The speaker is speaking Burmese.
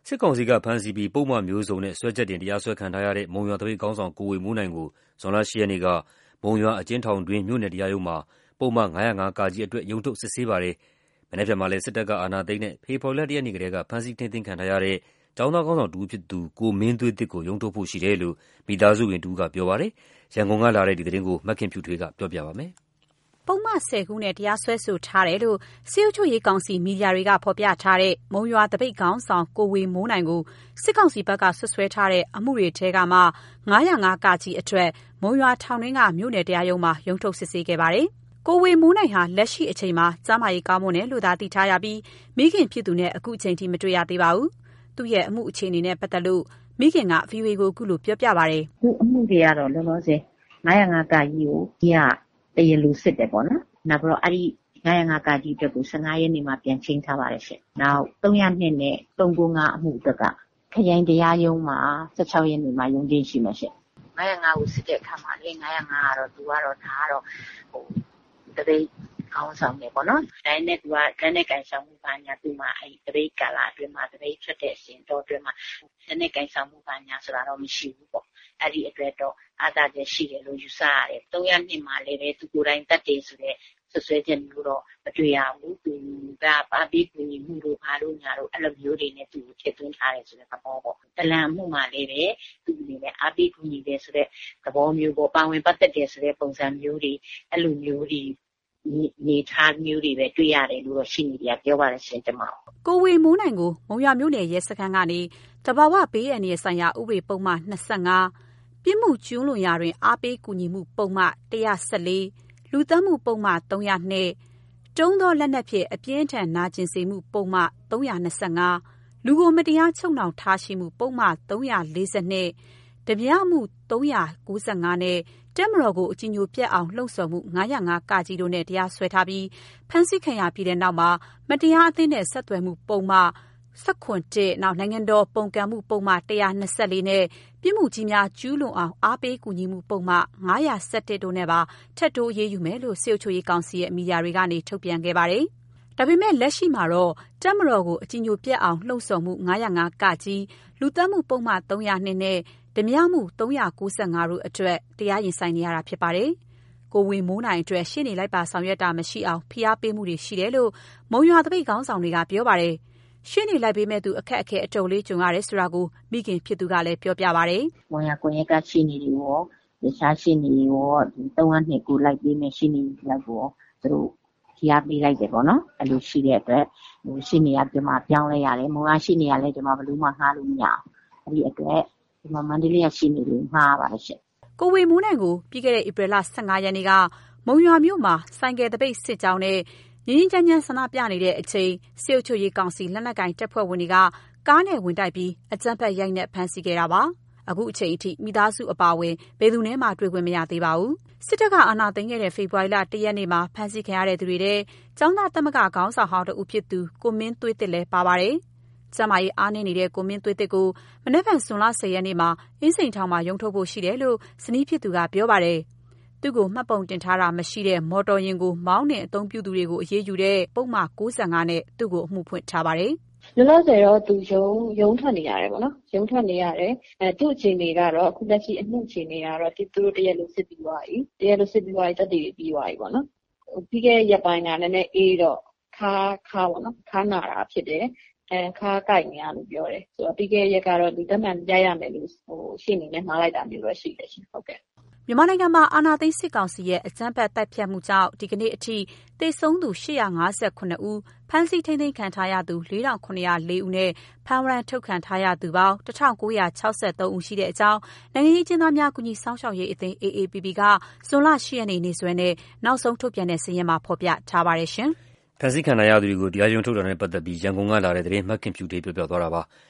စစ်ကောင်စီကဖမ်းဆီးပြီးပုဒ်မမျိုးစုံနဲ့စွဲချက်တင်တရားစွဲခံထားရတဲ့မုံရွာသပိတ်ခေါင်းဆောင်ကိုဝေမိုးနိုင်ကိုဇွန်လ 8 ရက်နေ့ကမုံရွာအကျဉ်းထောင်တွင်းမြို့နယ်တရားရုံးမှာပုဒ်မ 505 (က) အတွက်ရုံးထုတ်စစ်ဆေးပါတယ်။မနက်ဖြန်မှာလည်းစစ်တပ်ကအာဏာသိမ်းတဲ့ဖေဖော်ဝါရီလ 1 ရက်နေ့ကတည်းကဖမ်းဆီးထိန်းသိမ်းခံထားရတဲ့ကျောင်းသားခေါင်းဆောင်တဦးဖြစ်သူကိုမင်းသွေးသစ်ကိုရုံးထုတ်ဖို့ရှိတယ်လို့မိသားစုဝင်တဦးကပြောပါတယ်။ရန်ကုန်ကလာတဲ့ဒီသတင်းကိုမခင်ဖြူထွေးကပြောပြပါမယ်။ပုဒ်မ 10 ခုနဲ့တရားစွဲဆိုထားတယ်လို့စစ်အုပ်ချုပ်ရေးကောင်စီမီဒီယာတွေကဖော်ပြထားတဲ့မုံရွာသပိတ်ခေါင်းဆောင်ကိုဝေမိုးနိုင်ကိုစစ်ကောင်စီဘက်ကဆွဆွဲထားတဲ့အမှုတွေထဲကမှ505 (က) အတွက်မုံရွာထောင်တွင်းကမြို့နယ်တရားရုံးမှာရုံးထုတ်စစ်ဆေးခဲ့ပါတယ်။ကိုဝေမိုးနိုင်ဟာလက်ရှိအချိန်မှာကျန်းမာရေးကောင်းမွန်တယ်လို့သာသိထားရပြီးမိခင်ဖြစ်သူနဲ့အခုချိန်ထိမတွေ့ရသေးပါဘူး။သူ့ရဲ့အမှုအခြေအနေနဲ့ပတ်သက်လို့မိခင်က VOA ကိုအခုလိုပြောပြပါတယ်။သူအမှုတွေကတော့လောလောဆယ်505 (က) ကိုကြီးကတရားလိုစစ်တယ်ပေါ့နော်။နောက်ပြီးတော့အဲ့ဒီ505 (က) အတွက်ကို15 ရက်နေ့မှာပြန်ချိန်ထားပါတယ်ရှင်။နောက်302နဲ့395အမှုအတွက်ကခရိုင်တရားရုံးမှာ16 ရက်နေ့မှာရုံးချိန်းရှိမှာရှင်။505ကိုစစ်တဲ့အခါမှာလေ505ကတော့သူကတော့ဒါကတော့တပိတ်ခေါင်းဆောင်နေပေါ့နော်။ဒါနဲ့သူကလက်နဲ့ကန်ဆောင်မှုပါညာသူမှာအဲ့တပိတ်ကာလအတွင်းမှာတပိတ်ထွက်တဲ့အစဉ်တော့အတွင်းမှာလက်နဲ့ကန်ဆောင်မှုပါညာဆိုတာတော့မရှိဘူးပေါ့။အဲ့ဒီအတွက်တော့အာသာချက်ရှိတယ်လို့ယူဆရတယ်။302မှာလည်းပဲသူကိုယ်တိုင်တတ်တယ်ဆိုတဲ့ဆွဆွဲချက်မျိုးတော့မတွေ့ရဘူး။သူကပါပြီးကူညီမှုတို့ဘာလို့ညာတို့အဲ့လိုမျိုးတွေနဲ့သူကိုထည့်သွင်းထားတယ်ဆိုတဲ့သဘောပေါ့။တလန်မှုမှာလည်းပဲသူအနေနဲ့အားပေးကူညီတယ်ဆိုတဲ့သဘောမျိုးပေါ့။ပါဝင်ပတ်သက်တယ်ဆိုတဲ့ပုံစံမျိုးတွေအဲ့လိုမျိုးတွေနေထားမျိုးတွေပဲတွေ့ရတယ်လို့တော့ရှိနေကြပြောပါတယ်ရှင်ကျွန်မ။ကိုဝေမိုးနိုင်ကိုမုံရွာမြို့နယ်ရဲစခန်းကနေတဘာဝဘေးအန္တရာယ်ဆိုင်ရာဥပဒေပုံမှန်25ပြစ်မှုကျူးလွန်ရာတွင်အားပေးကူညီမှုပုံမှန်114လူသတ်မှုပုံမှန်302တုံးသောလက်နက်ဖြင့်အပြင်းထန်နာကျင်စေမှုပုံမှန်325လူကိုမတရားချုပ်နှောင်ထားရှိမှုပုံမှန်342ဓမြမှု395နဲ့တက်မတော်ကိုအကြည်ညိုပြတ်အောင်လှုံ့ဆော်မှု505 (က) တို့နဲ့တရားစွဲထားပြီးဖမ်းဆီးခံရပြီးတဲ့နောက်မှာမတရားအသင်းနဲ့ဆက်သွယ်မှုပုံမှန်19နောက်နိုင်ငံတော်ပုန်ကန်မှုပုံမှန်124နဲ့ပြစ်မှုကြီးများကျူးလွန်အောင်အားပေးကူညီမှုပုံမှန်917တို့နဲ့ပါထပ်တိုးရေးယူမယ်လို့စစ်အုပ်ချုပ်ရေးကောင်စီရဲ့မီဒီယာတွေကနေထုတ်ပြန်ခဲ့ပါတယ်။ဒါပေမဲ့လက်ရှိမှာတော့တက်မတော်ကိုအကြည်ညိုပြတ်အောင်လှုံ့ဆော်မှု505 (က) လူသတ်မှုပုံမှန်302နဲ့ဓမြမှု395တို့အတွက်တရားရင်ဆိုင်နေရတာဖြစ်ပါတယ်။ကိုဝေမိုးနိုင်အတွက်ရှေ့နေလိုက်ပါဆောင်ရွက်တာမရှိအောင်ဖိအားပေးမှုတွေရှိတယ်လို့မုံရွာသပိတ်ခေါင်းဆောင်တွေကပြောပါတယ်။ရှေ့နေလိုက်ပေးမဲ့သူအခက်အခဲအတုံးလေးကြုံရတယ်ဆိုတာကိုမိခင်ဖြစ်သူကလည်းပြောပြပါတယ်။မုံရွာကွန်ရက်ကရှေ့နေတွေရောတခြားရှေ့နေတွေရော302ကိုလိုက်ပေးမဲ့ရှေ့နေတွေလိုက်ကိုသူတို့ဖိအားပေးလိုက်တယ်ပေါ့နော်။အဲ့လိုရှိတဲ့အတွက်ရှေ့နေကဒီမှာပြောင်းလဲရတယ်။မုံရွာရှေ့နေကလည်းဒီမှာဘယ်လိုမှငှားလို့မရအောင်။အဲ့ဒီအတွက်ဒီမှာမန္တလေးကရှေ့နေတွေငှားပါတယ်ရှင်။ကိုဝေမိုးနိုင်ကိုပြီးခဲ့တဲ့ဧပြီလ15 ရက်နေ့ကမုံရွာမြို့မှာဆိုင်ကယ်တပိတ်စစ်ကြောင်းနဲ့ငင်းချမ်းဆန္ဒပြနေတဲ့အချိန်စစ်အုပ်ချုပ်ရေးကောင်စီလက်နက်ကင်တပ်ဖွဲ့ဝင်တွေကကားနဲ့ဝင်တိုက်ပြီးအကြမ်းဖက်ရိုက်နှက်ဖမ်းဆီးခဲ့တာပါ။အခုအချိန်အထိမိသားစုအပါအဝင်ဘယ်သူနဲ့မှတွေ့ခွင့်မရသေးပါဘူး။စစ်တပ်ကအာဏာသိမ်းခဲ့တဲ့ဖေဖော်ဝါရီလ 1 ရက်နေ့မှာဖမ်းဆီးခံရတဲ့သူတွေထဲကျောင်းသားသမဂ္ဂခေါင်းဆောင်ဟောင်းတဦးဖြစ်သူကိုမင်းသွေးသစ်လည်းပါပါတယ်။ကျန်းမာရေးအားနည်းနေတဲ့ကိုမင်းသွေးသစ်ကိုမနက်ဖြန်ဇွန်လ 10 ရက်နေ့မှာအင်းစိန်ထောင်မှာရုံးထုတ်ဖို့ရှိတယ်လို့ဇနီးဖြစ်သူကပြောပါတယ်။သူ့ကိုမှတ်ပုံတင်ထားတာမရှိတဲ့မော်တော်ယာဉ်ကိုမောင်းနှင်အသုံးပြုသူတွေကိုအရေးယူတဲ့ပုံမှန်95နဲ့သူ့ကိုအမှုဖွင့်ထားပါတယ်။လောလောဆယ်တော့သူရုံးထွက်နေရတယ်ပေါ့နော်။ရုံးထွက်နေရတယ်။သူ့အခြေအနေကတော့အခုလက်ရှိအမှုအခြေအနေကတော့သူတို့တရားလိုစစ်ပြီးသွားပြီ။တရားလိုစစ်ပြီးသွားပြီတက်တည်ပြီးသွားပြီပေါ့နော်။ပြီးခဲ့တဲ့ရက်ပိုင်းကလည်းနည်းနည်းအေးတော့ခါပေါ့နော်။ခါနာတာဖြစ်တယ်။ခါကြိုက်နေရလို့ပြောတယ်။ဆိုတော့ပြီးခဲ့တဲ့ရက်ကတော့ဒီတက်မှန်ပြရမယ်လို့ရှင်းနေနဲ့မှားလိုက်တာမျိုးတော့ရှိတယ်ရှင်ဟုတ်ကဲ့။မြန်မာနိုင်ငံမှာအာဏာသိမ်းစစ်ကောင်စီရဲ့အကြမ်းဖက်တိုက်ဖျက်မှုကြောင့်ဒီကနေ့အထိသေဆုံးသူ859ဦးဖမ်းဆီးထိန်းသိမ်းခံထားရသူ4904ဦးနဲ့ဖမ်းဝရမ်းထုတ်ခံထားရသူပေါင်း1963ဦးရှိတဲ့အကြောင်းနိုင်ငံရေးကျဉ်းသားများကူညီဆောင်ရှောက်ရေးအသင်း AAPP ကဇွန်လ10 ရက်နေ့စွဲနဲ့နောက်ဆုံးထုတ်ပြန်တဲ့စာရင်းမှာဖော်ပြထားပါတယ်ရှင်။ဖမ်းဆီးခံထားရသူတွေကိုတရားရုံးထုတ်တာနဲ့ပတ်သက်ပြီးရန်ကုန်ကလာတဲ့သတင်းမခင်ဖြူဒေးပြောပြသွားတာပါ